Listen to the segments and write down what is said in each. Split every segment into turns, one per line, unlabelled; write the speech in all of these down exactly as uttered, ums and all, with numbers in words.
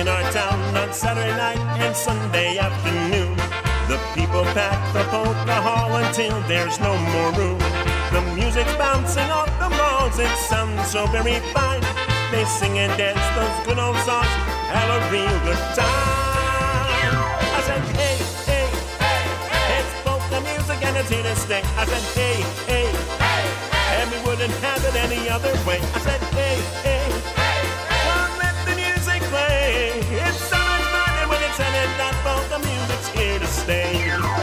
in our town on Saturday night and Sunday afternoon. The people pack the polka hall until there's no more room. The music's bouncing off the walls, it sounds so very fine. They sing and dance those good old songs, have a real good time. I said, hey, hey, hey, hey, it's polka music and it's here to stay. I said, hey, hey, hey, hey, and we wouldn't have it any other way. I said, hey, hey, hey, well, let the music play. It's so much fun, and when it's ended, that polka music's here to stay.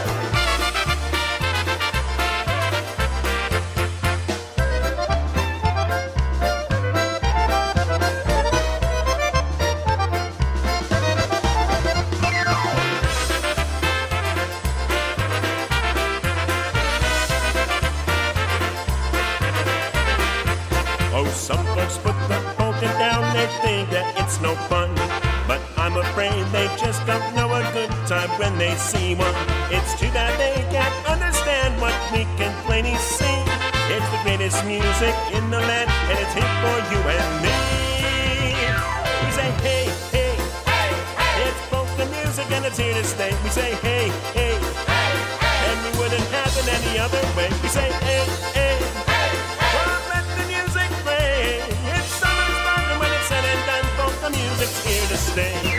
Some folks put the polka down, they think that it's no fun. But I'm afraid they just don't know a good time when they see one. It's too bad they can't understand what we can plainly sing. It's the greatest music in the land, and it's hit for you and me. We say hey, hey, hey, hey, it's polka music and it's here to stay. We say hey, hey, hey, hey, and we wouldn't have it any other way. We say hey, hey, hey, well, let the music play. It's so much fun, and when it's said and done, polka music's here to stay.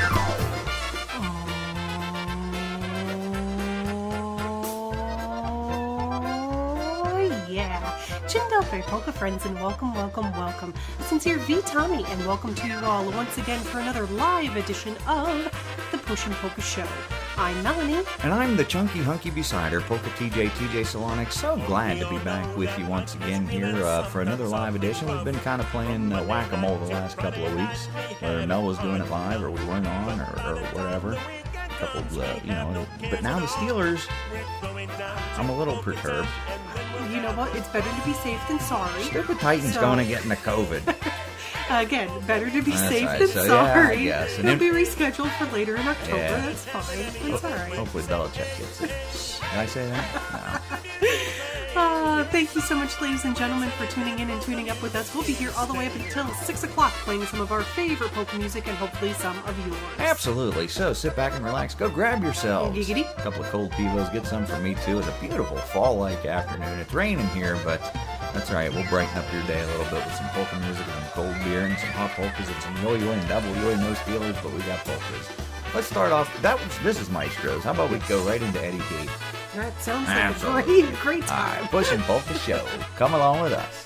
Dzień dobry, polka friends, and welcome, welcome, welcome. A sincere Witamy, and welcome to you all once again for another live edition of the Push and Polka Show. I'm Melanie.
And I'm the chunky hunky beside her, Polka T J, T J Solonic. So glad to be back with you once again here uh, for another live edition. We've been kind of playing uh, whack-a-mole the last couple of weeks, where Mel was doing it live, or we weren't on, or, or whatever. A couple, uh, you know. But now the Steelers, I'm a little perturbed.
You know what? It's better to be safe than sorry.
Stupid Titans
so...
going to get in the COVID.
Again, better to be
That's
safe
right.
than
so,
sorry.
Yeah, yes.
It'll be rescheduled for later in October.
Yeah.
That's fine. It's all right.
Hopefully Belichick gets it. Did I say that? No.
Uh, thank you so much, ladies and gentlemen, for tuning in and tuning up with us. We'll be here all the way up until six o'clock playing some of our favorite polka music and hopefully some of yours.
Absolutely. So sit back and relax. Go grab yourselves
Giggity.
a couple of cold pivos. Get some for me, too. It's a beautiful fall-like afternoon. It's raining here, but that's all right. We'll brighten up your day a little bit with some polka music and some cold beer and some hot polkas and some yo-yo and double yo-yo. No Steelers, but we got polkas. Let's start off. That was, this is Maestro's. How about we go right into Eddie P?
That sounds like
Absolutely.
a great, great time.
All right, Push and Polka Show. Come along with us.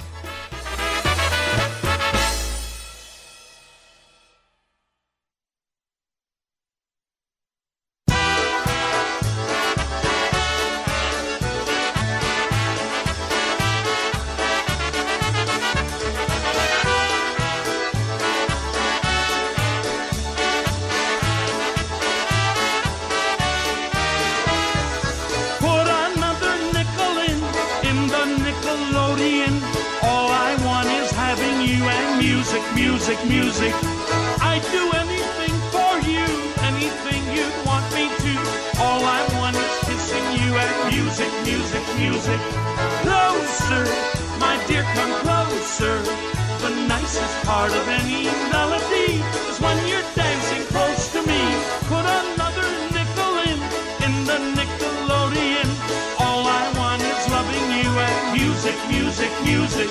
Music, music, I'd do anything for you, anything you'd want me to. All I want is kissing you and music, music, music. Closer, my dear, come closer. The nicest part of any melody is when you're dancing close to me. Put another nickel in, in the Nickelodeon. All I want is loving you and music, music, music.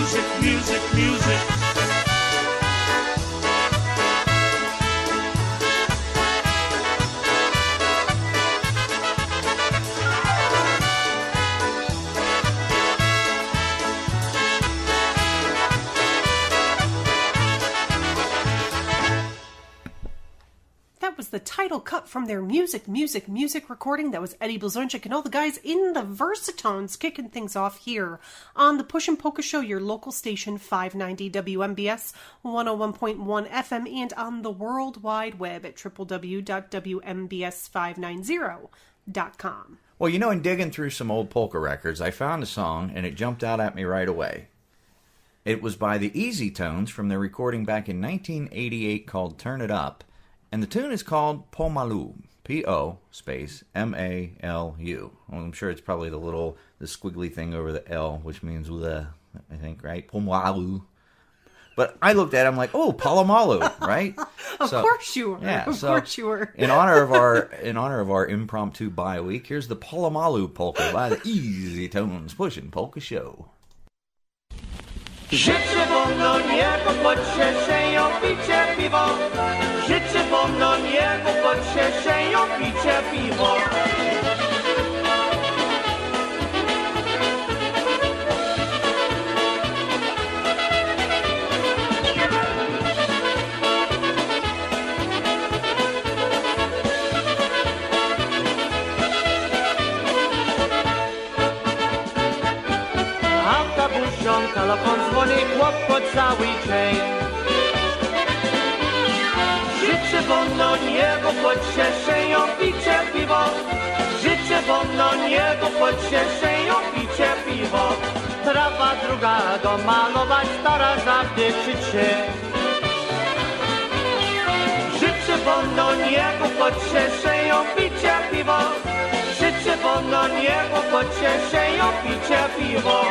music, music, music.
The title cut from their music, music, music recording. That was Eddie Blazonczyk and all the guys in the Versatones kicking things off here on the Push and Polka Show, your local station, five ninety W M B S, one oh one point one F M, and on the World Wide Web at w w w dot w m b s five ninety dot com.
Well, you know, in digging through some old polka records, I found a song, and it jumped out at me right away. It was by the Easy Tones from their recording back in nineteen eighty-eight called Turn It Up. And the tune is called Pomalu, P O space M A L U. Well, I'm sure it's probably the little, the squiggly thing over the L, which means the, I think, right? Pomalu. But I looked at it, I'm like, oh, Palomalu, right?
Of
so,
course you were.
Yeah,
of
so
course you were.
in honor of our in honor of our impromptu bye week, here's the Palomalu polka by the Easy Tones Pushing Polka Show.
Życzę wam niego pocieszenia, picie piwo. Życzę wam niego pocieszenia, picie piwo. Telefon dzwoni, chłop cały dzień. Życzę wam na niego pocieszenia, picie piwo. Życzę wam na niego pocieszenia, picie piwo. Trawa druga domalować, stara zawsze krzyczy. Życzę wam na niego pocieszenia, picie piwo. Życzę wam na niego pocieszenia, picie piwo.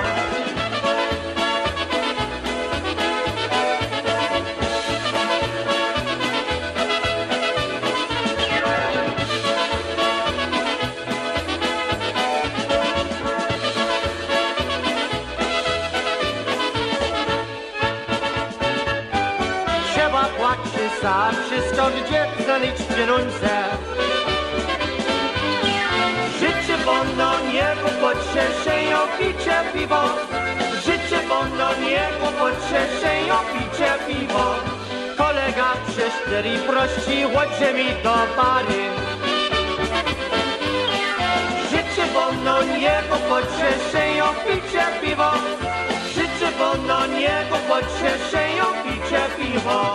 Za wszystko, gdzie zalić pieniądze. Życzę wam na niego pocieszenia, picie piwo. Życzę wam na niego pocieszenia, picie piwo. Kolega przyszedł i prosi, chodźcie mi do bary. Życzę wam na niego pocieszenia, picie piwo. Życzę wam na niego pocieszenia, picie piwo.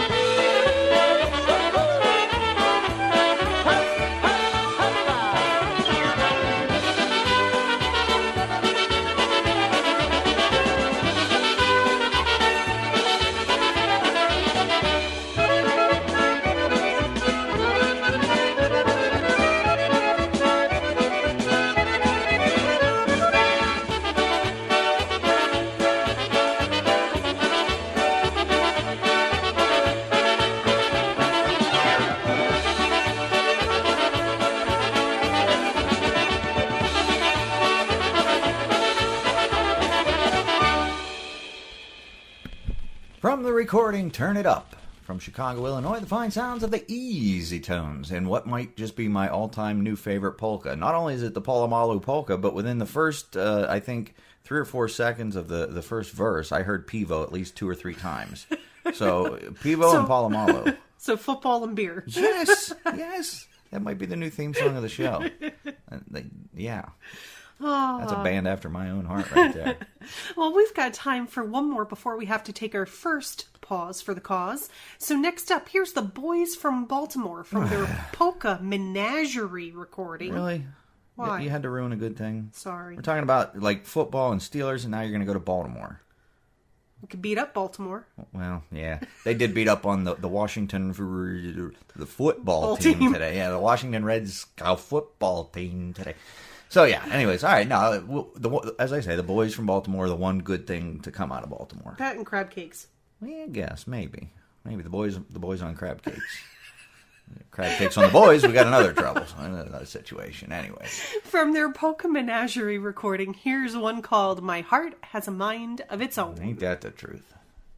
From the recording Turn It Up, from Chicago, Illinois, the fine sounds of the Easy Tones, and what might just be my all-time new favorite polka. Not only is it the Palomalu polka, but within the first, uh, I think, three or four seconds of the, the first verse, I heard Pivo at least two or three times. So, Pivo
so,
and Palomalu.
So, football and beer.
Yes, yes. That might be the new theme song of the show. Uh, they, yeah. That's a band after my own heart right there.
Well, we've got time for one more before we have to take our first pause for the cause. So next up, here's the Boys from Baltimore from their Polka Menagerie recording.
Really?
Why?
You had to ruin a good thing?
Sorry.
We're talking about like football and Steelers, and now you're going to go to Baltimore.
We could beat up Baltimore.
Well, yeah. They did beat up on the, the Washington the football team,
team
today. Yeah, the Washington Reds football team today. So, yeah, anyways, all right. Now, the, as I say, the Boys from Baltimore are the one good thing to come out of Baltimore.
That and crab cakes.
Well, I guess, maybe. Maybe the boys the boys on crab cakes. Crab cakes on the boys, we got another trouble, another situation. Anyway.
From their Polka Menagerie recording, here's one called My Heart Has a Mind of Its Own.
Ain't that the truth?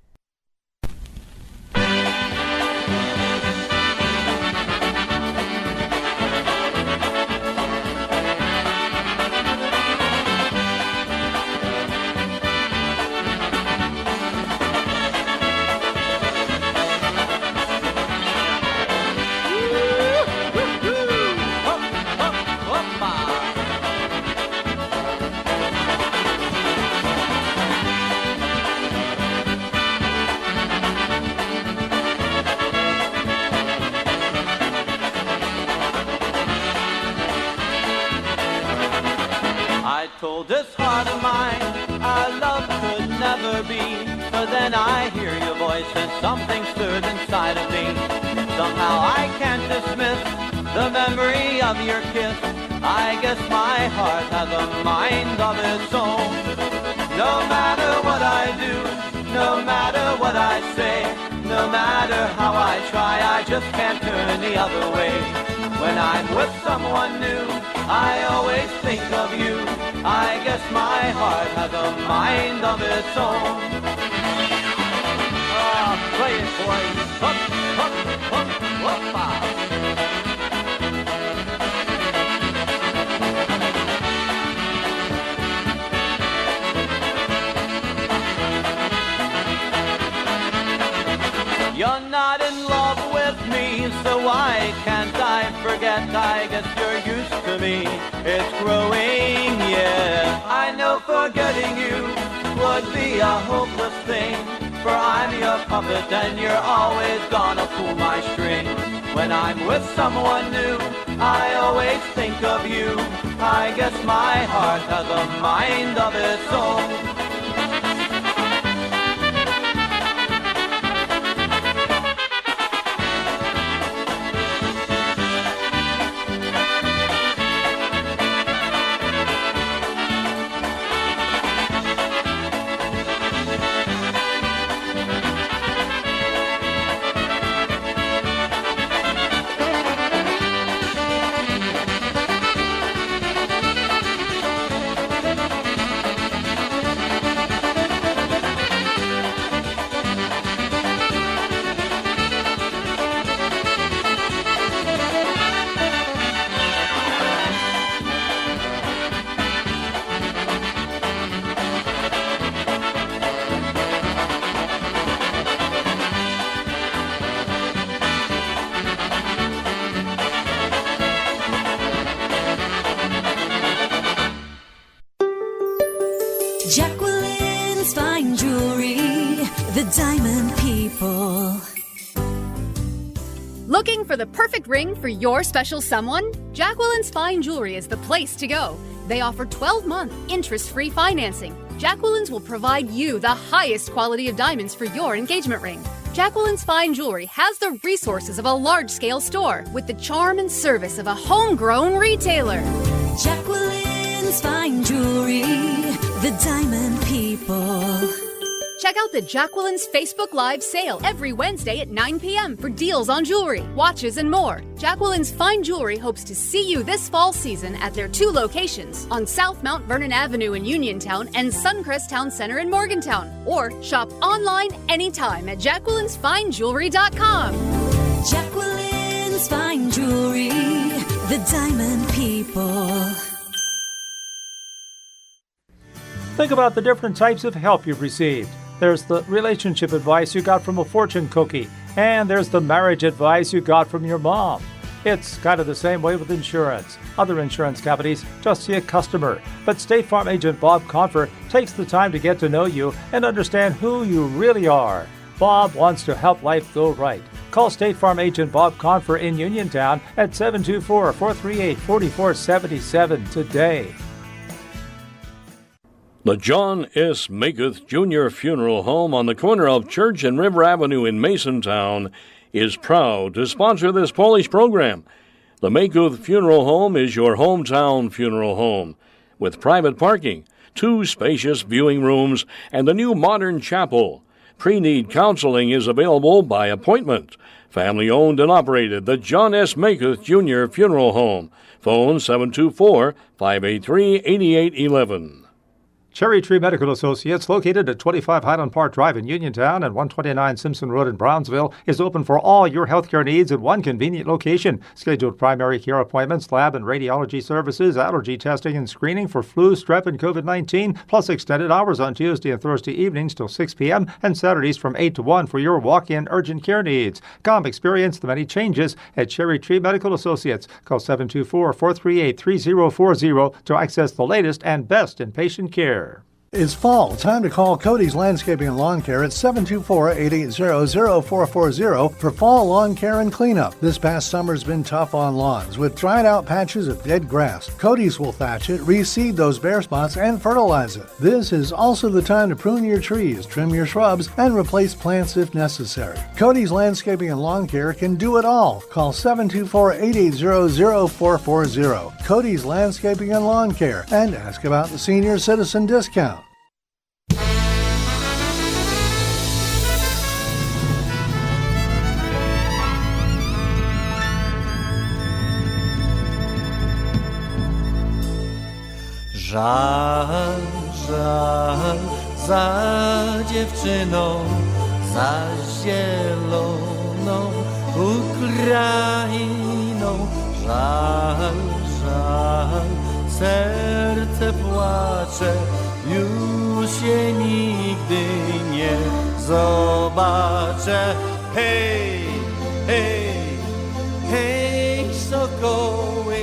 Told this heart of mine our love could never be, but then I hear your voice and something stirred inside of me. Somehow I can't dismiss the memory of your kiss. I guess my heart has a mind of its own. No matter what I do, no matter what I say, no matter how I try, I just can't turn the other way. When I'm with someone new, I always think of you. I guess my heart has a mind of its own. Ah, play it, boys. Hup, hup, hup, whoop-a. You're not in love with me, so why can't I forget? I guess you're used to me. It's growing, yeah. I know forgetting you would be a hopeless thing, for I'm your puppet and you're always gonna pull my string. When I'm with someone new, I always think of you. I guess my heart has a mind of its own.
Jacqueline's Fine Jewelry, the Diamond People.
Looking for the perfect ring for your special someone? Jacqueline's Fine Jewelry is the place to go. They offer twelve-month interest-free financing. Jacqueline's will provide you the highest quality of diamonds for your engagement ring. Jacqueline's Fine Jewelry has the resources of a large-scale store with the charm and service of a homegrown retailer.
Jacqueline's Fine Jewelry, the Diamond People.
Check out the Jacqueline's Facebook Live sale every Wednesday at nine p.m. for deals on jewelry, watches, and more. Jacqueline's Fine Jewelry hopes to see you this fall season at their two locations on South Mount Vernon Avenue in Uniontown and Suncrest Town Center in Morgantown. Or shop online anytime at jacquelines fine jewelry dot com.
Jacqueline's Fine Jewelry, the Diamond People.
Think about the different types of help you've received. There's the relationship advice you got from a fortune cookie, and there's the marriage advice you got from your mom. It's kind of the same way with insurance. Other insurance companies just see a customer, but State Farm agent Bob Confer takes the time to get to know you and understand who you really are. Bob wants to help life go right. Call State Farm agent Bob Confer in Uniontown at seven two four, four three eight, four four seven seven today.
The John S. Makuth Junior Funeral Home on the corner of Church and River Avenue in Masontown is proud to sponsor this Polish program. The Makuth Funeral Home is your hometown funeral home, with private parking, two spacious viewing rooms, and a new modern chapel. Pre-need counseling is available by appointment. Family owned and operated, the John S. Makuth Junior Funeral Home. Phone seven two four, five eight three, eight eight one one.
Cherry Tree Medical Associates, located at twenty-five Highland Park Drive in Uniontown and one twenty-nine Simpson Road in Brownsville, is open for all your healthcare needs in one convenient location. Scheduled primary care appointments, lab and radiology services, allergy testing and screening for flu, strep, and COVID nineteen, plus extended hours on Tuesday and Thursday evenings till six p.m. and Saturdays from eight to one for your walk-in urgent care needs. Come experience the many changes at Cherry Tree Medical Associates. Call seven two four, four three eight, three zero four zero to access the latest and best in patient care.
It's fall. Time to call Cody's Landscaping and Lawn Care at seven two four, eight eight zero, zero four four zero for fall lawn care and cleanup. This past summer's been tough on lawns with dried out patches of dead grass. Cody's will thatch it, reseed those bare spots, and fertilize it. This is also the time to prune your trees, trim your shrubs, and replace plants if necessary. Cody's Landscaping and Lawn Care can do it all. Call seven two four, eight eight zero, zero four four zero. Cody's Landscaping and Lawn Care, and ask about the senior citizen discount.
Żal, żal za dziewczyną, za zieloną Ukrainą. Żal, żal, serce płacze, już się nigdy nie zobaczę. Hej, hej, hej, sokoły,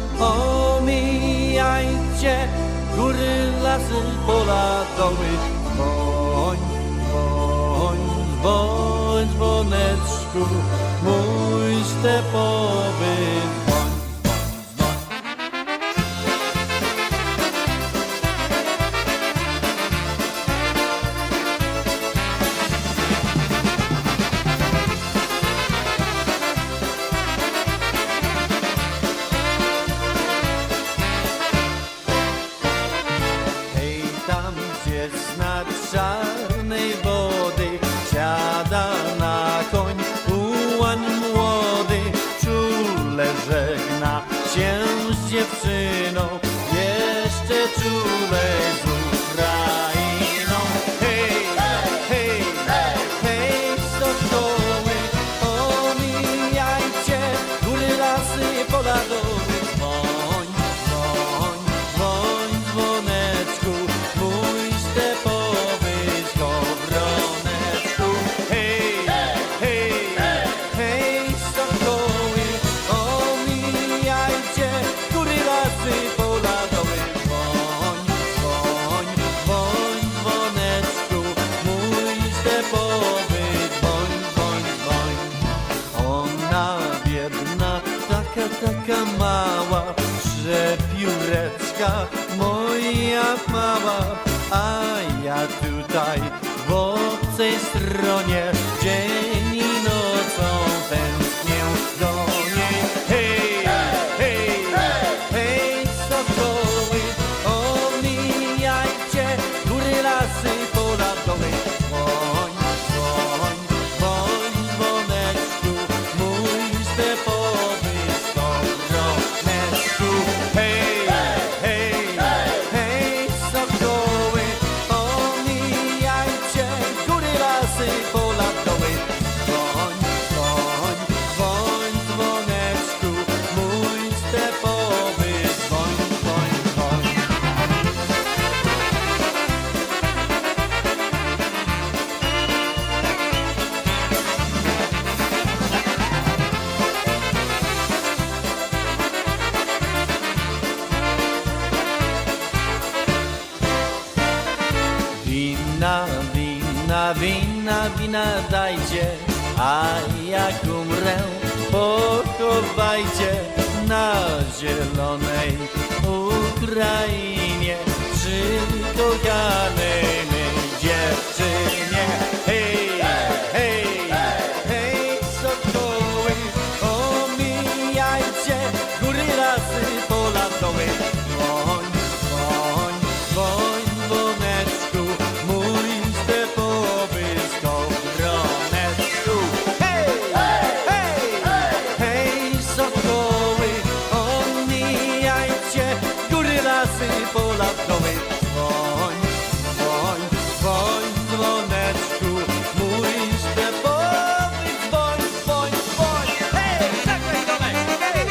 omijajcie góry, lasy, pola, doły. Bądź, bądź, bądź, dzwoneczku, mój stepowy. Dziewczyną jeszcze czulej z Ukrainą. Hej, hej, hej, sokoły, omijajcie góry, lasy, pola, doły. Bądź, bądź, bądź, dzwoneczku, mój stepowy skowroneczku. Hej, hej, hej, sokoły, omijajcie góry, lasy, pola, doły. Bądź, bądź, bądź, dzwoneczku, mój stepowy, bądź, bądź, bądź. Ona biedna, taka, taka mała, przepióreczka moja mała, a ja tutaj w obcej stronie dzień i nocą tęsknię do niej. Hej, hej, hej, sokoły, omijajcie góry, lasy, pola, doły. Bądź, bądź, bądź, dzwoneczku, mój stepowy skowroneczku. Hej, hej, hej, sokoły, omijajcie góry, lasy, pola, doły. Bądź, bądź, bądź, dzwoneczku, mój stepowy, bądź, bądź, bądź. Wina, wina, wina, wina dajcie, a jak umrę, pochowajcie na zielonej Ukrainie przy kochanej mej dziewczynie. Hej, hej, hej, sokoły, omijajcie góry, lasy, pola, doły. Bądź, bądź, bądź, dzwoneczku, mój stepowy skowroneczku. Hej, hej, pola w doły. Dzwoń, dzwoń, dzwoń, dzwoneczku, mój stepowy dzwoń, dzwoń, dzwoń. Hej, zagraj domek, hej!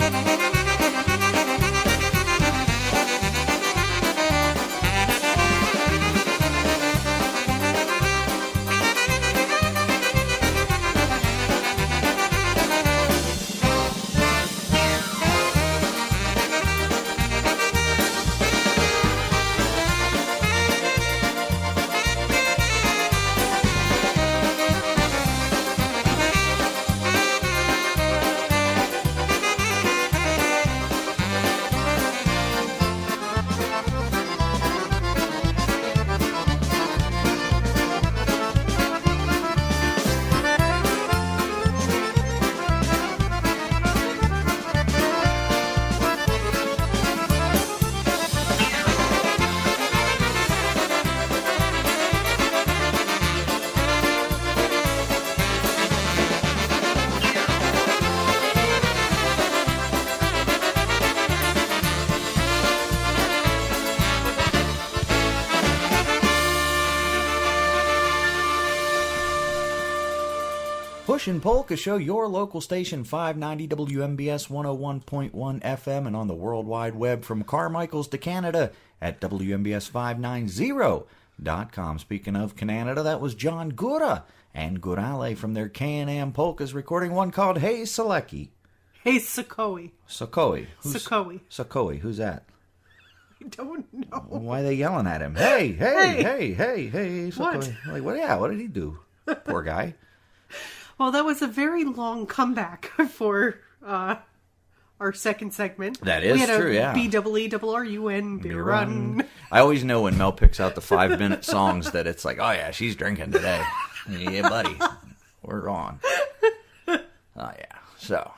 Pushin' Polka Show, your local station, five ninety W M B S one oh one point one F M, and on the World Wide Web from Carmichael's to Canada at W M B S five ninety dot com. Speaking of Canada, that was John Gura and Gurale from their K and M Polkas recording, one called Hey Selecki.
Hey Sokoi.
Sokoi. Who's,
Sokoi.
Sokoi. Who's that?
I don't know.
Why are they yelling at him? Hey, hey,
Hey.
hey, hey, hey, Sokoi.
What?
Like, what? Yeah, what did he do? Poor guy.
Well, that was a very long comeback for uh, our second segment.
That is
we had
true,
a
yeah.
B double E double R U N beer run.
I always know when Mel picks out the five minute songs that it's like, oh yeah, she's drinking today. Yeah, buddy, we're on. Oh yeah, so.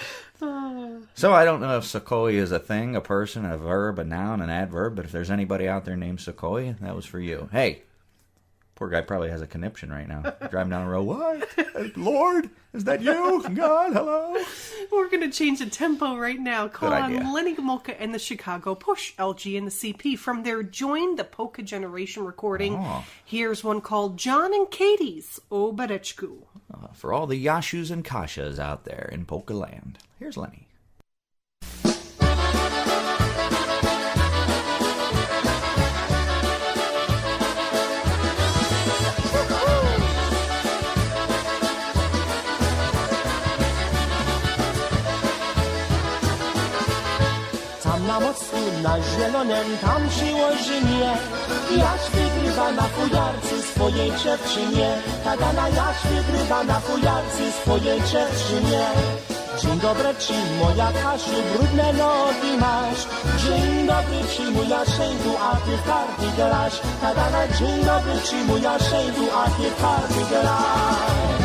So I don't know if Sokoi is a thing, a person, a verb, a noun, an adverb, but if there's anybody out there named Sokoi, that was for you. Hey, poor guy probably has a conniption right now. Driving down the road, what? Lord, is that you? God, hello?
We're going to change the tempo right now. Call
Good
on
idea.
Lenny Gomulka and the Chicago Push, L G and the C P, from their Join the Polka Generation recording.
Oh.
Here's one called John and Katie's O Bereczku.
Uh, for all the Yashus and Kashas out there in Polka land, here's Lenny.
Tam na mostku, na zielonym, tam przy Łożynie, Jaś wygrywa na fujarce swojej dziewczynie. Tadana Jaś wygrywa na fujarce swojej dziewczynie. Dzień dobry ci, moja Kasiu, brudne nogi masz. Dzień dobry ci, moja Szejdu, a ty w karty grasz. Tadana, dzień dobry ci, moja Szejdu, a ty w karty grasz.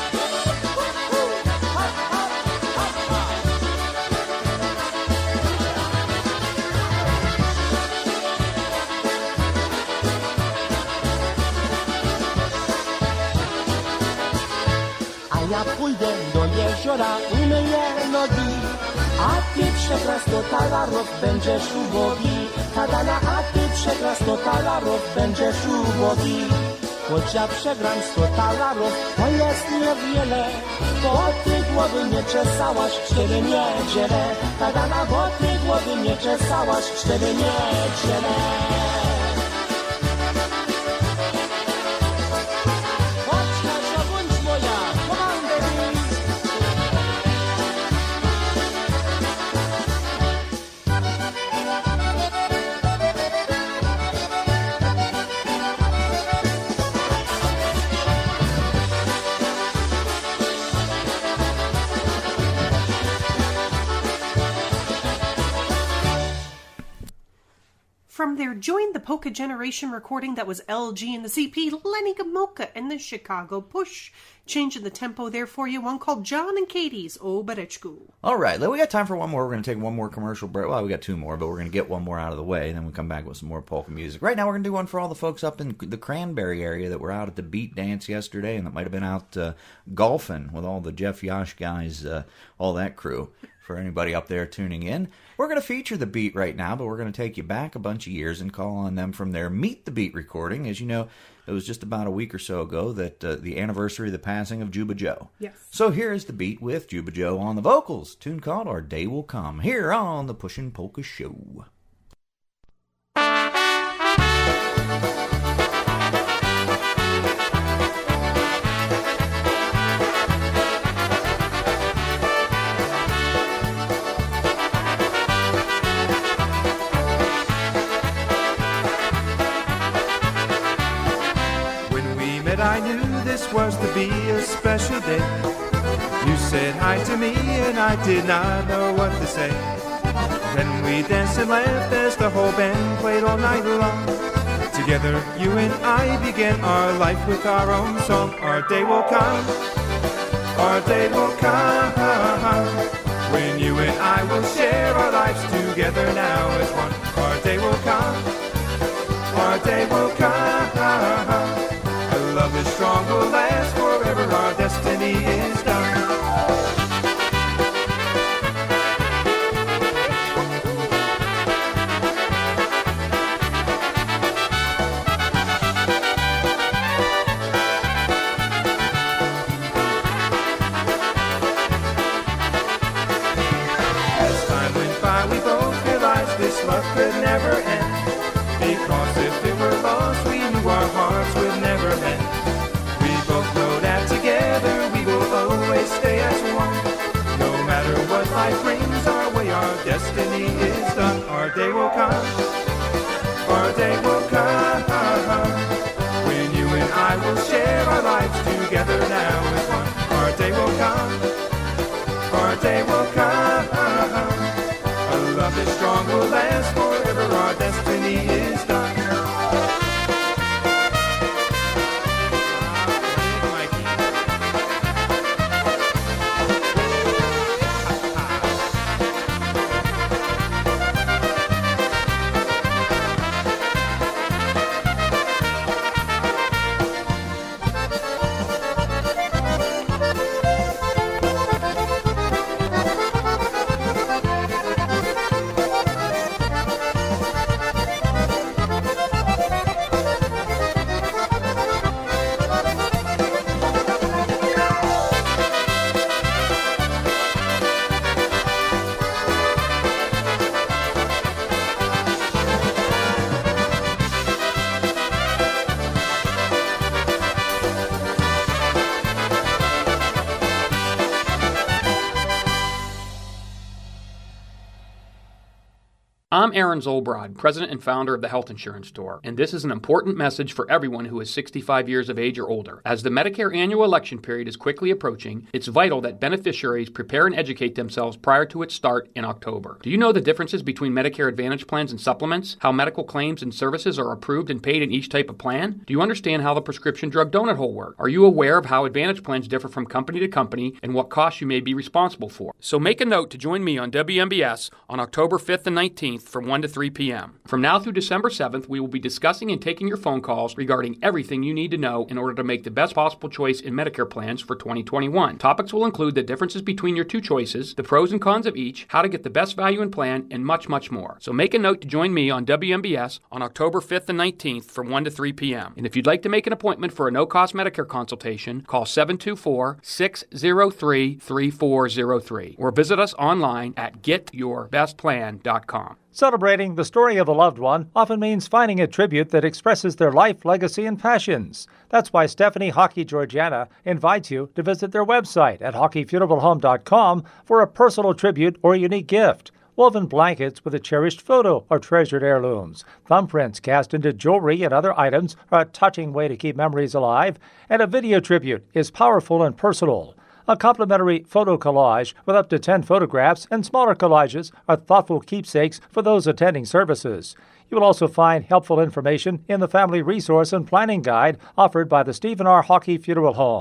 Ja pójdę do jeziora, umyję nogi, a ty przegrasz do talarów, będziesz ubogi. Tadana, a ty przegrasz do talarów, będziesz ubogi. Choć ja przegram sto talarów, to jest niewiele, bo ty głowy nie czesałaś cztery niedziele. Tadana, bo ty głowy nie czesałaś cztery niedziele.
From their Join the Polka Generation recording, that was L G and the C P, Lenny Gomulka and the Chicago Push. changing the tempo there for you. One called John and Katie's O Berechku.
All right, we got time for one more. We're going to take one more commercial break. Well, we got two more, but we're going to get one more out of the way, and then we come back with some more polka music. Right now, we're going to do one for all the folks up in the Cranberry area that were out at the Beat Dance yesterday, and that might have been out uh, golfing with all the Jeff Yash guys, uh, all that crew. For anybody up there tuning in, we're going to feature the Beat right now, but we're going to take you back a bunch of years and call on them from their Meet the Beat recording. As you know, it was just about a week or so ago that uh, the anniversary of the passing of Juba Joe.
Yes.
So here is the Beat with Juba Joe on the vocals, tune called Our Day Will Come, here on the Pushin' Polka Show.
I knew this was to be a special day. You said hi to me and I did not know what to say. Then we danced and laughed as the whole band played all night long. Together you and I began our life with our own song. Our day will come, our day will come, when you and I will share our lives together now as one. Our day will come, our day will come. Love is strong, will last forever, our destiny is done. As time went by, we both realized this love could never end. Because if it were lost, we knew our hearts would never end. We both know that together we will always stay as one. No matter what life brings our way, our destiny is done. Our day will come, our day will come, when you and I will share our lives together now as one. Our day will come, our day will come. Our love is strong, will last forever, our destiny is done.
I'm Aaron Zolbrod, president and founder of the Health Insurance Store, and this is an important message for everyone who is sixty-five years of age or older. As the Medicare annual election period is quickly approaching, it's vital that beneficiaries prepare and educate themselves prior to its start in October. Do you know the differences between Medicare Advantage plans and supplements, how medical claims and services are approved and paid in each type of plan? Do you understand how the prescription drug donut hole works? Are you aware of how Advantage plans differ from company to company and what costs you may be responsible for? So make a note to join me on W M B S on October fifth and nineteenth from one to three p.m. From now through December seventh, we will be discussing and taking your phone calls regarding everything you need to know in order to make the best possible choice in Medicare plans for twenty twenty-one. Topics will include the differences between your two choices, the pros and cons of each, how to get the best value in plan, and much, much more. So make a note to join me on W M B S on October fifth and nineteenth from one to three p.m. And if you'd like to make an appointment for a no-cost Medicare consultation, call seven two four, six zero three, three four zero three or visit us online at get your best plan dot com.
Celebrating the story of a loved one often means finding a tribute that expresses their life, legacy, and passions. That's why Stephanie Hockey Georgiana invites you to visit their website at hockey funeral home dot com for a personal tribute or unique gift. Woven blankets with a cherished photo or treasured heirlooms. Thumbprints cast into jewelry and other items are a touching way to keep memories alive, and a video tribute is powerful and personal. A complimentary photo collage with up to ten photographs and smaller collages are thoughtful keepsakes for those attending services. You will also find helpful information in the Family Resource and Planning Guide offered by the Stephen R. Hockey Funeral Home.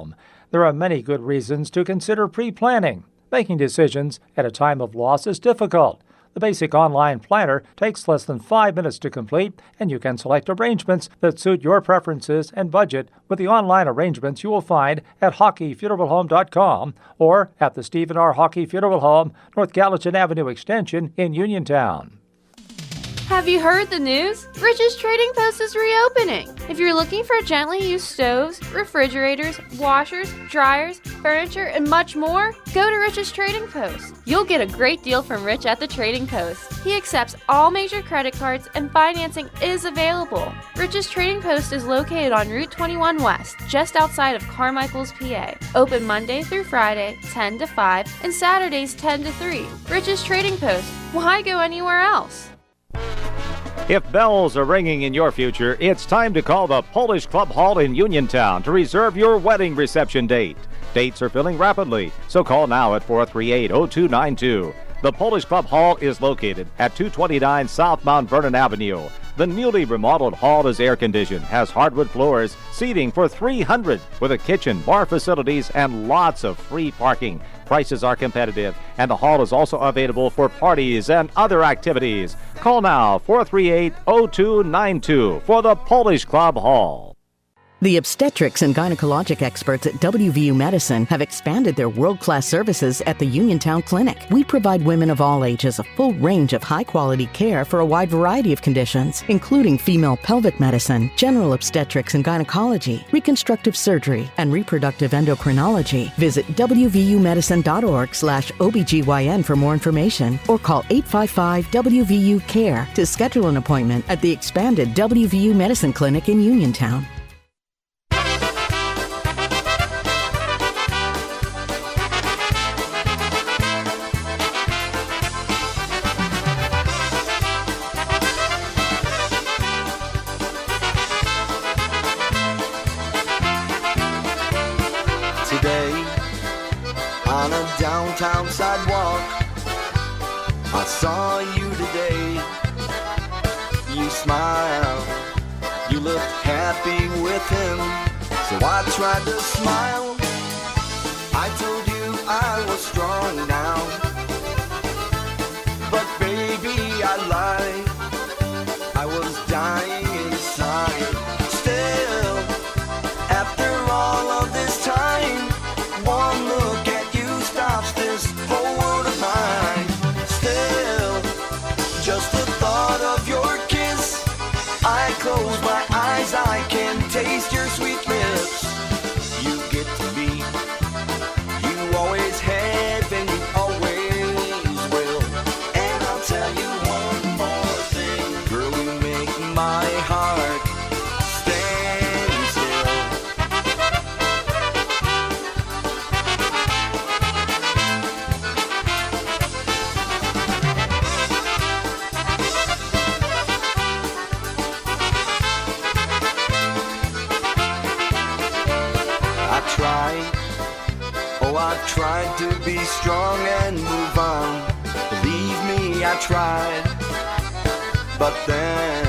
There are many good reasons to consider pre-planning. Making decisions at a time of loss is difficult. The basic online planner takes less than five minutes to complete, and you can select arrangements that suit your preferences and budget with the online arrangements you will find at hockey funeral home dot com or at the Stephen R. Hockey Funeral Home, North Gallatin Avenue Extension in Uniontown.
Have you heard the news? Rich's Trading Post is reopening. If you're looking for gently used stoves, refrigerators, washers, dryers, furniture, and much more, go to Rich's Trading Post. You'll get a great deal from Rich at the Trading Post. He accepts all major credit cards and financing is available. Rich's Trading Post is located on Route twenty-one West, just outside of Carmichael's, P A. Open Monday through Friday, ten to five, and Saturdays, ten to three. Rich's Trading Post. Why go anywhere else?
If bells are ringing in your future, it's time to call the Polish Club Hall in Uniontown to reserve your wedding reception date. Dates are filling rapidly, so call now at four three eight, oh two nine two. The Polish Club Hall is located at two twenty-nine South Mount Vernon Avenue. The newly remodeled hall is air-conditioned, has hardwood floors, seating for three hundred, with a kitchen, bar facilities, and lots of free parking. Prices are competitive, and the hall is also available for parties and other activities. Call now, four three eight, oh two nine two, for the Polish Club Hall.
The obstetrics and gynecologic experts at W V U Medicine have expanded their world-class services at the Uniontown Clinic. We provide women of all ages a full range of high-quality care for a wide variety of conditions, including female pelvic medicine, general obstetrics and gynecology, reconstructive surgery, and reproductive endocrinology. Visit w v u medicine dot org slash O B G Y N for more information, or call eight five five W V U CARE to schedule an appointment at the expanded W V U Medicine Clinic in Uniontown.
On a downtown sidewalk, I saw you today. You smiled, you looked happy with him, so I tried to smile. I told you I was strong now, but baby I lied. I was dying inside. Still, after all of this time, one look at you stops this whole world of mine. Still, just the thought of your kiss, I close my eyes, I can taste your sweet lips. You get to me, you always have and you always will. And I'll tell you one more thing, girl, you make my heart stand still. Oh, I've tried to be strong and move on. Believe me, I tried. But then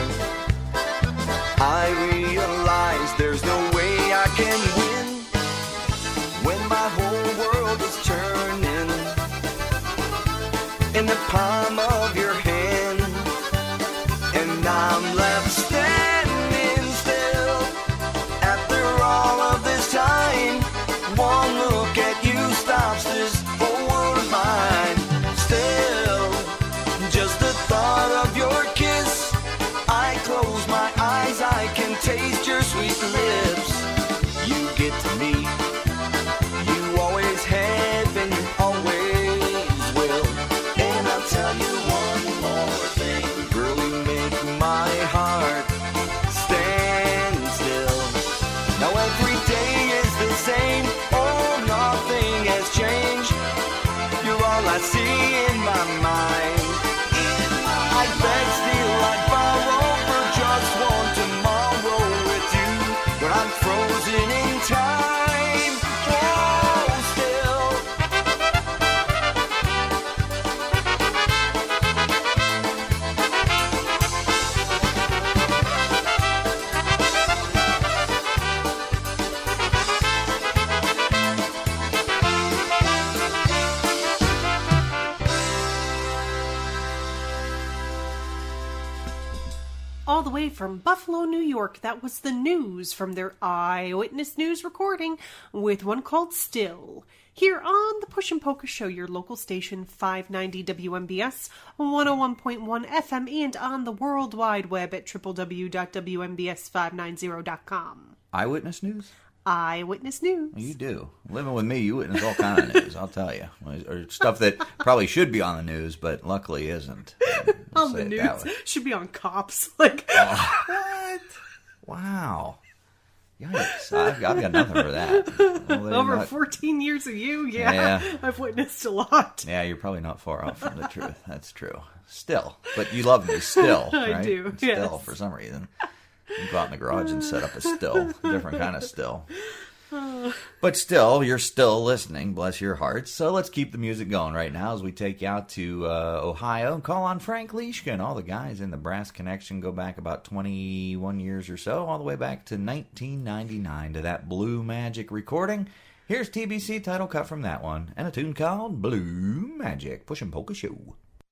I realized there's no way I can win when my whole world is turning in the palm of your hand, and I'm left standing still. After all of this time, one look at you stops this whole world of mine. Still, just the thought of your kiss, I close my eyes, I can taste your sweet lips. You get to me, you always have and you always will. And I'll tell you one more thing, girl, you make my heart stand still. Now every day is the same, oh, nothing has changed. You're all I see in my mind. I beg, steal, I borrow for just one tomorrow with you, but I'm frozen in time. Oh, still.
all the way from Buffalo, New York. That was the news from their Eyewitness News recording with one called Still. Here on the Push and Polka Show, your local station, five ninety W M B S, one oh one point one F M, and on the World Wide Web at w w w dot w m b s five ninety dot com.
Eyewitness News?
Eyewitness News.
You do. Living with me, you witness all kind of news, I'll tell you. Or stuff that probably should be on the news, but luckily isn't. We'll
on the news? Should be on cops. Like,
oh, what? Wow. Yikes. I've, I've got nothing for that. Well,
over
not...
fourteen years of you, yeah,
yeah.
I've witnessed a lot.
Yeah, you're probably not far off from the truth. That's true. Still. But you love me still, right?
I do,
Still,
yes.
for some reason. You go out in the garage and set up a still. A different kind of still. But still, you're still listening. Bless your hearts. So let's keep the music going right now as we take you out to uh, Ohio and call on Frank Leishka and all the guys in the Brass Connection. Go back about twenty-one years or so, all the way back to nineteen ninety-nine to that Blue Magic recording. Here's T B C title cut from that one and a tune called Blue Magic. Push and Polka Show.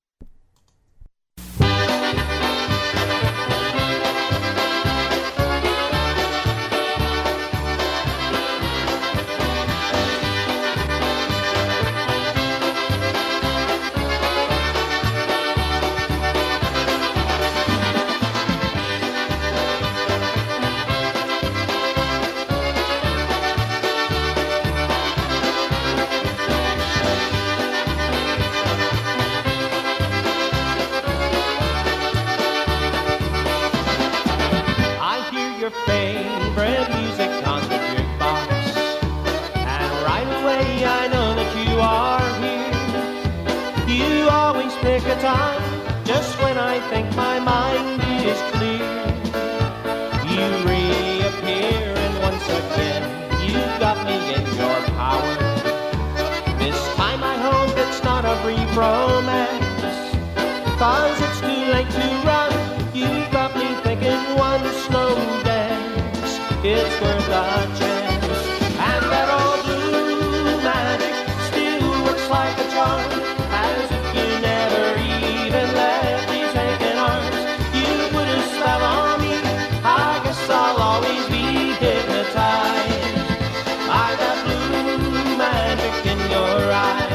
Time, just when I think my mind is clear, you reappear and once again you've got me in your power. This time I hope it's not a brief romance, cause it's too late to run. You've got me thinking one slow dance, it's worth a chance. And that old blue magic still works like a charm, as if you never even left these aching arms. You put a spell on me, I guess I'll always be hypnotized by that blue magic in your eyes.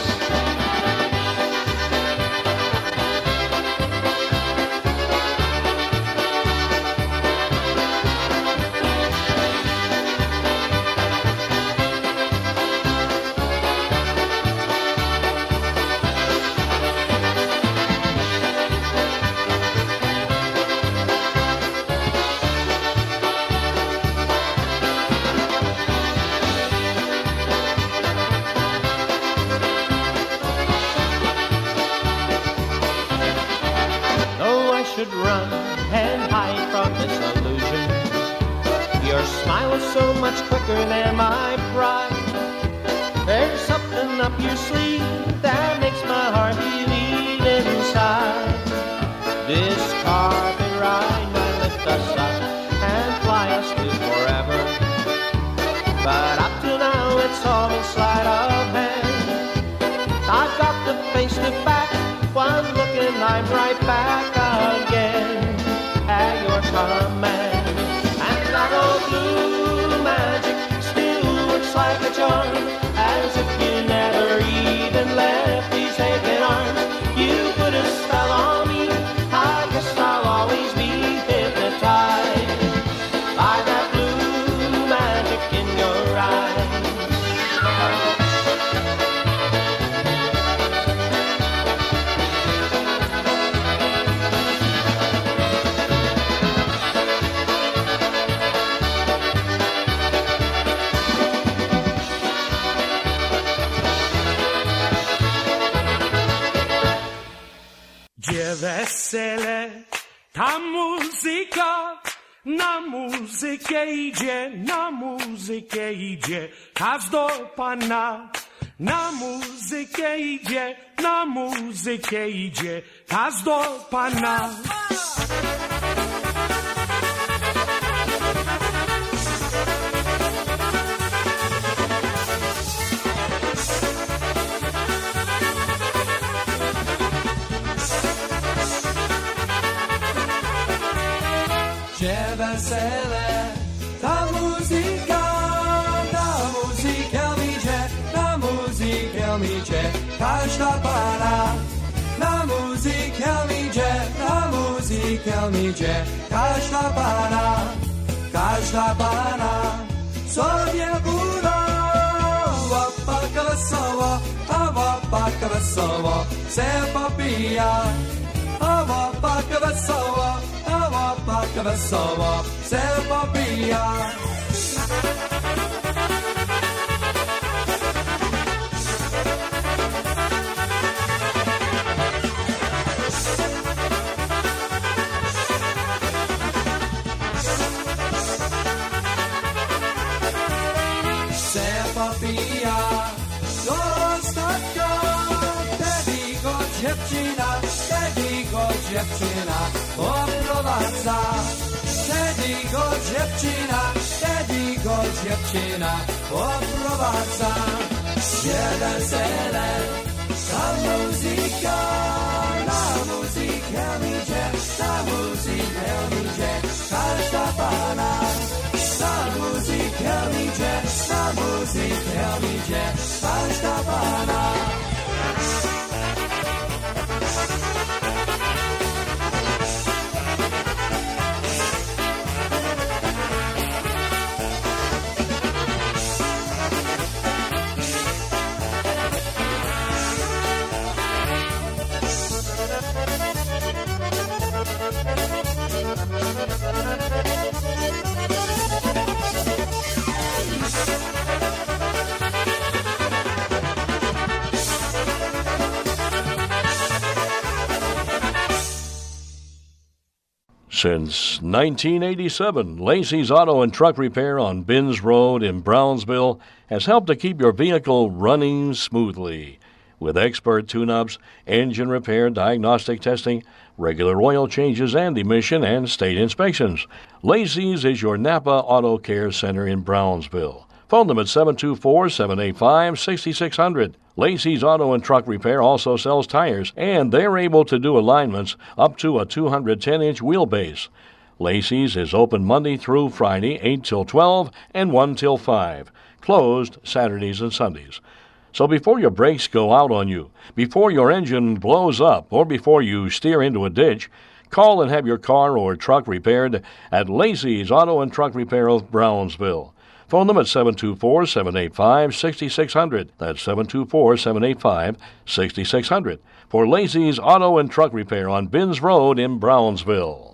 Should run and hide from this illusion. Your smile is so much quicker than my pride. There's something up your sleeve that makes my heart believe inside. This carpet ride might lift us up and fly us to forever, but up till now it's all been sleight of hand. I've got the face to back, one look and I'm right back again at your command. And that old blue magic still works like a charm, as if you never even left these aching arms. You put a spell on me, I guess I'll always be hypnotized by that blue magic in your eyes.
Gdzie wesele, ta muzyka, na muzykę idzie, na muzykę idzie, każda pana. Na muzykę idzie, na muzykę idzie, każda pana.
się wesele. Ta muzyka, ta muzyka mi idzie, ta muzyka mi idzie, każda para. Na muzyka mi idzie, na muzyka mi idzie, każda para, każda para sobie góra. Łapaka wesoło, a łapaka wesoło se popija. A łapaka wesoło, a łapaka wesoło se popija. Popija do ostatka, wtedy go dziewczyna, wtedy go dziewczyna poprowadza. Wtedy go dziewczyna, wtedy go dziewczyna poprowadza. Jeden sele, ta muzyka, na muzykę idzie, ta muzykę idzie, każda pana. Ta muzyka idzie, ta muzyka idzie, każda pana.
Since nineteen eighty-seven, Lacey's Auto and Truck Repair on Binns Road in Brownsville has helped to keep your vehicle running smoothly. With expert tune-ups, engine repair, diagnostic testing, regular oil changes, and emission and state inspections. Lacey's is your Napa Auto Care Center in Brownsville. Phone them at seven two four, seven eight five, six six zero zero. Lacey's Auto and Truck Repair also sells tires, and they're able to do alignments up to a two hundred ten inch wheelbase. Lacey's is open Monday through Friday, eight till twelve and one till five. Closed Saturdays and Sundays. So before your brakes go out on you, before your engine blows up, or before you steer into a ditch, call and have your car or truck repaired at Lacey's Auto and Truck Repair of Brownsville. Phone them at seven two four, seven eight five, six six zero zero. That's seven two four, seven eight five, six six zero zero. For Lacey's Auto and Truck Repair on Binns Road in Brownsville.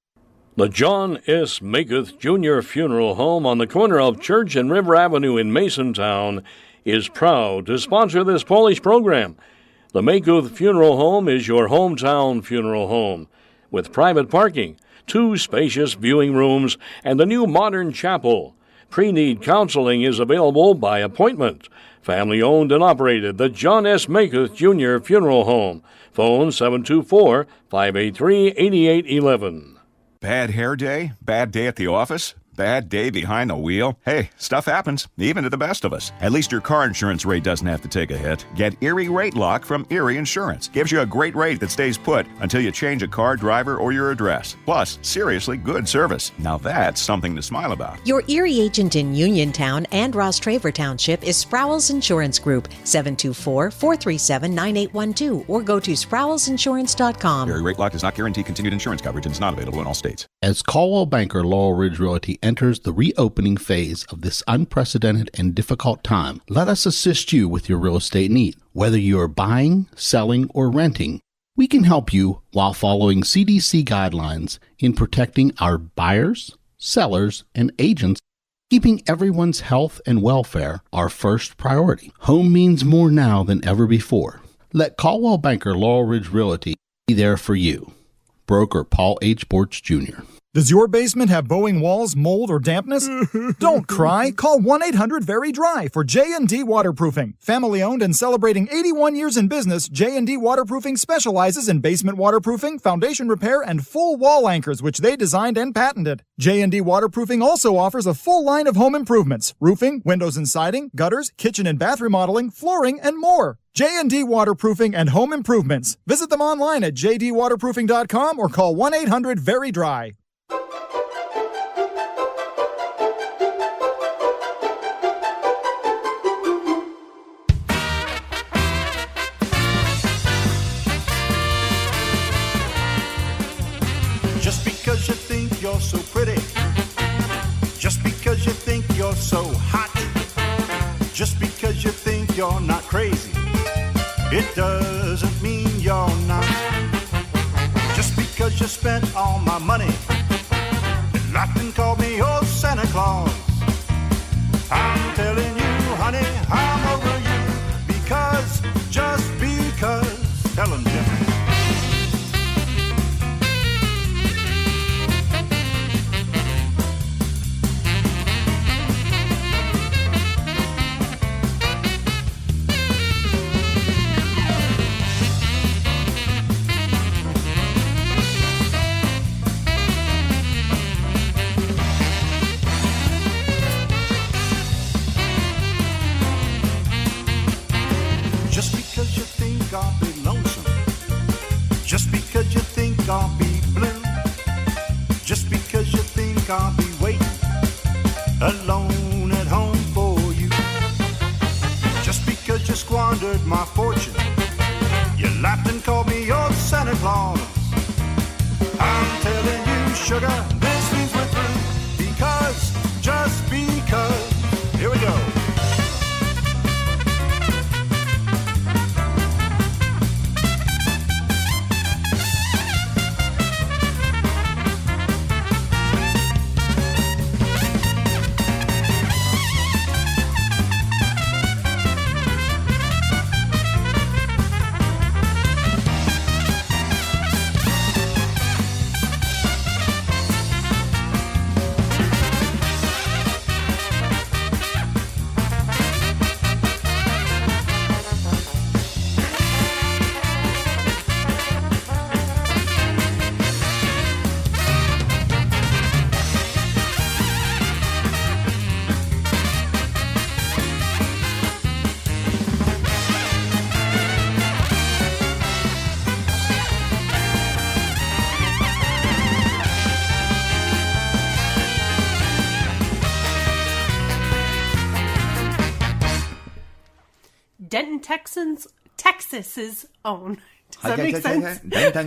The John S. Maketh Junior Funeral Home on the corner of Church and River Avenue in Masontown is proud to sponsor this Polish program. The Maketh Funeral Home is your hometown funeral home with private parking, two spacious viewing rooms, and the new modern chapel. Pre-need counseling is available by appointment. Family-owned and operated, the John S. Maketh Junior Funeral Home. Phone seven two four, five eight three, eight eight one one.
Bad hair day? Bad day at the office? Bad day behind the wheel? Hey, stuff happens, even to the best of us. At least your car insurance rate doesn't have to take a hit. Get Erie Rate Lock from Erie Insurance. Gives you a great rate that stays put until you change a car, driver, or your address. Plus, seriously good service. Now that's something to smile about.
Your Erie agent in Uniontown and Ross Traver Township is Sprowls Insurance Group, seven two four, four three seven, nine eight one two, or go to sprowls insurance dot com.
Erie Rate Lock does not guarantee continued insurance coverage and is not available in all states.
As Caldwell Banker Laurel Ridge Realty enters the reopening phase of this unprecedented and difficult time, let us assist you with your real estate need. Whether you are buying, selling, or renting, we can help you while following C D C guidelines in protecting our buyers, sellers, and agents, keeping everyone's health and welfare our first priority. Home means more now than ever before. Let Caldwell Banker Laurel Ridge Realty be there for you. Broker Paul H. Borch Junior
Does your basement have bowing walls, mold, or dampness? Don't cry. Call one eight hundred very dry for J and D Waterproofing. Family-owned and celebrating eighty-one years in business, J and D Waterproofing specializes in basement waterproofing, foundation repair, and full wall anchors, which they designed and patented. J and D Waterproofing also offers a full line of home improvements: roofing, windows and siding, gutters, kitchen and bath remodeling, flooring, and more. J and D Waterproofing and Home Improvements. Visit them online at j d waterproofing dot com or call one eight hundred very dry.
Just because you think you're so pretty, just because you think you're so hot, just because you think you're not crazy, it doesn't mean you're not. Just because you spent all my money, you laughed and called me old Santa Claus. I'm telling you, honey, I'm over you, because, just because. Tell 'em, Jimmy. I'll be blue, just because you think I'll be waiting alone at home for you. Just because you squandered my fortune, you laughed and called me your Santa Claus. I'm telling you, sugar, this means we're through, because, just because. Here we go.
Denton, Texans, Texas's own. Does that make sense?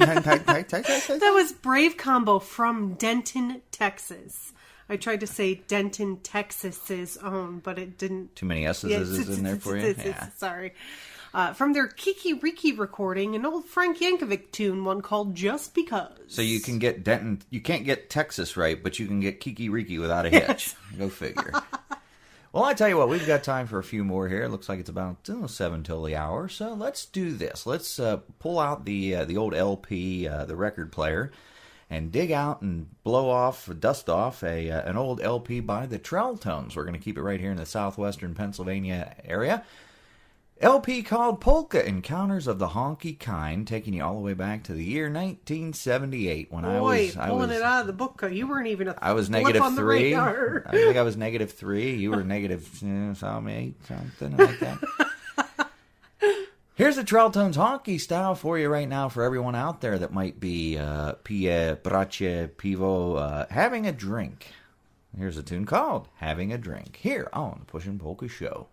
That was Brave Combo from Denton, Texas. I tried to say Denton, Texas's own, but it didn't.
Too many S's
Yeah,
in there for you? Yeah.
Sorry. Uh, from their Kiki Riki recording, an old Frank Yankovic tune, one called Just Because.
So you can get Denton, you can't get Texas right, but you can get Kiki Riki without a hitch.
Yes.
Go figure. Well, I tell you what, we've got time for a few more here. It looks like it's about oh, seven till the hour, so let's do this. Let's uh, pull out the uh, the old L P, uh, the record player, and dig out and blow off, dust off a uh, an old L P by the Trelltones. We're going to keep it right here in the southwestern Pennsylvania area. L P called Polka Encounters of the Honky Kind, taking you all the way back to the year nineteen seventy-eight when
Boy,
I was I
pulling
was,
it out of the book. You weren't even a
I was
blip
negative
on the
three.
radar.
I think I was negative three. You were negative you know, some eight, something like that. Here's the Trelltones honky style for you right now for everyone out there that might be uh, pie, brace, pivo, uh, having a drink. Here's a tune called Having a Drink here on the Pushin' Polka Show.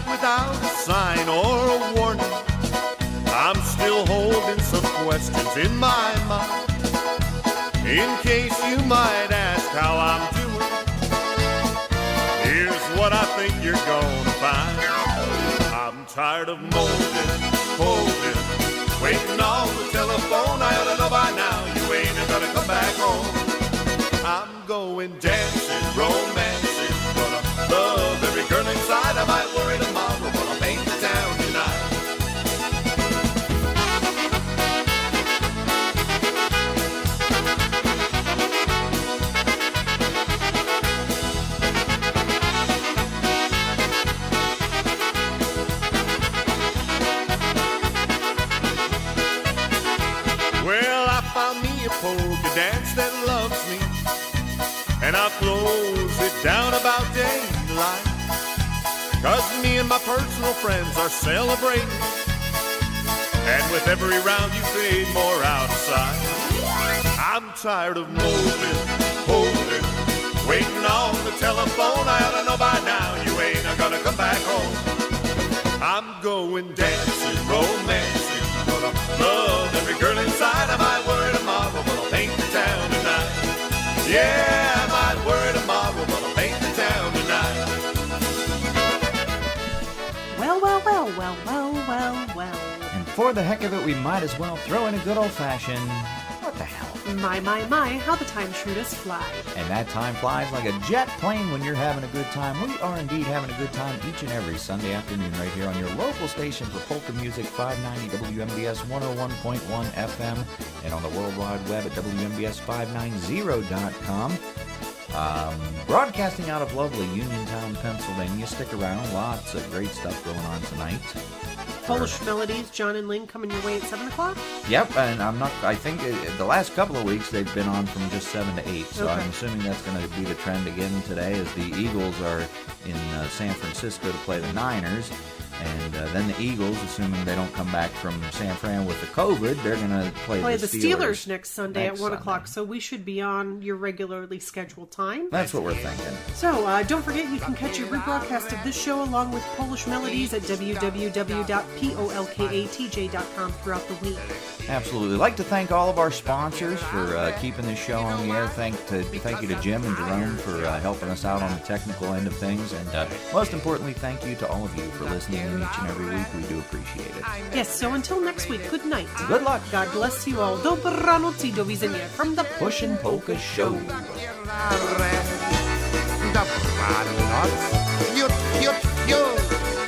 without a sign or a warning. I'm still holding some questions in my mind, in case you might ask how I'm doing. Here's what I think you're gonna find. I'm tired of molding, holding, waiting on the telephone. I ought to know by now you ain't gonna come back home. I'm going dancing, romancing, gonna love every girl inside. I might worry tomorrow, but I'll paint the town tonight. Well, I found me a polka dance that loves me, and I'll close it down about daylight, 'cause me and my personal friends are celebrating, and with every round you fade more out of sight. I'm tired of molding, holding, waiting on the telephone. I ought to know by now you ain't gonna come back home. I'm going dancing, romancing, gonna love every girl inside. I might worry tomorrow, but I'll paint the town tonight. Yeah, I might worry tomorrow, but I'll paint the town tonight.
Well, well, well, well, well, well, well.
And for the heck of it, we might as well throw in a good old-fashioned, what the hell?
My, my, my, how the time sure does fly.
And that time flies like a jet plane when you're having a good time. We are indeed having a good time each and every Sunday afternoon right here on your local station for polka music, five ninety W M B S one oh one point one F M, and on the World Wide Web at W M B S five ninety dot com. Um, broadcasting out of lovely Uniontown, Pennsylvania. Stick around. Lots of great stuff going on tonight.
Polish Melodies, John and Lynn coming your way at seven o'clock?
Yep, and I'm not, I think it, the last couple of weeks they've been on from just seven to eight, so okay. I'm assuming that's going to be the trend again today as the Eagles are in uh, San Francisco to play the Niners. And uh, then the Eagles, assuming they don't come back from San Fran with the COVID, they're going to play,
play
the,
the
Steelers,
Steelers next Sunday
next
at one
Sunday.
o'clock. So we should be on your regularly scheduled time.
That's what we're thinking.
So uh, don't forget you can catch your rebroadcast of this show along with Polish Melodies at w w w dot polkatj dot com throughout the week.
Absolutely. I'd like to thank all of our sponsors for uh, keeping this show on the air. Thank to thank you to Jim and Jerome for uh, helping us out on the technical end of things. And uh, most importantly, thank you to all of you for listening in each and every week. We do appreciate it.
Yes, so until next week, good night.
Good luck.
God bless you all. Dobranoc i do widzenia from the
Pushin' Polka Show.
Dobranoc. Fiut, fiut, fiut.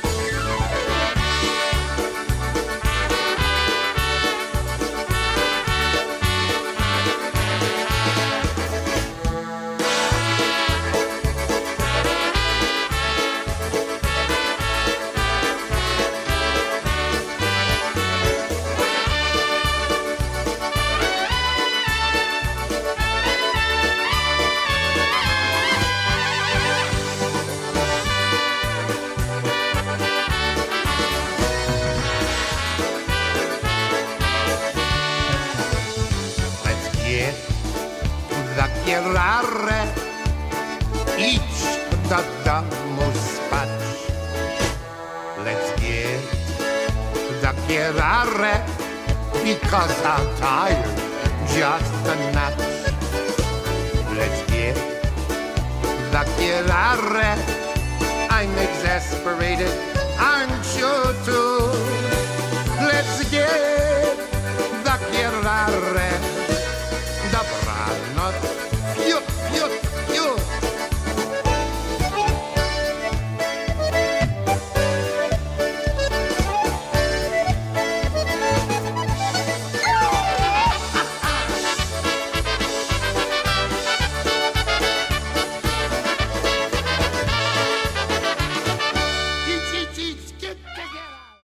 Rare, idź do domu spać. Let's get the Kirare, because I'm tired, just a notch. Let's get the Kirare, I'm exasperated.